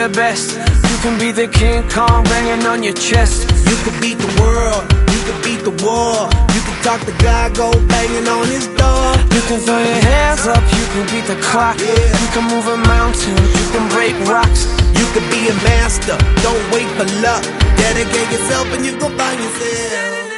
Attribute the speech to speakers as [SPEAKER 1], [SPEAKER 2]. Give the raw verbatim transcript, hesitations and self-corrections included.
[SPEAKER 1] the best. You can be the King Kong banging on your chest.
[SPEAKER 2] You can beat the world, you can beat the war. You can talk to God, go banging on his door.
[SPEAKER 1] You can throw your hands up, you can beat the clock.
[SPEAKER 2] Yeah.
[SPEAKER 1] You can move a mountain, you can break rocks.
[SPEAKER 2] You can be a master, don't wait for luck. Dedicate yourself and you gon' find yourself.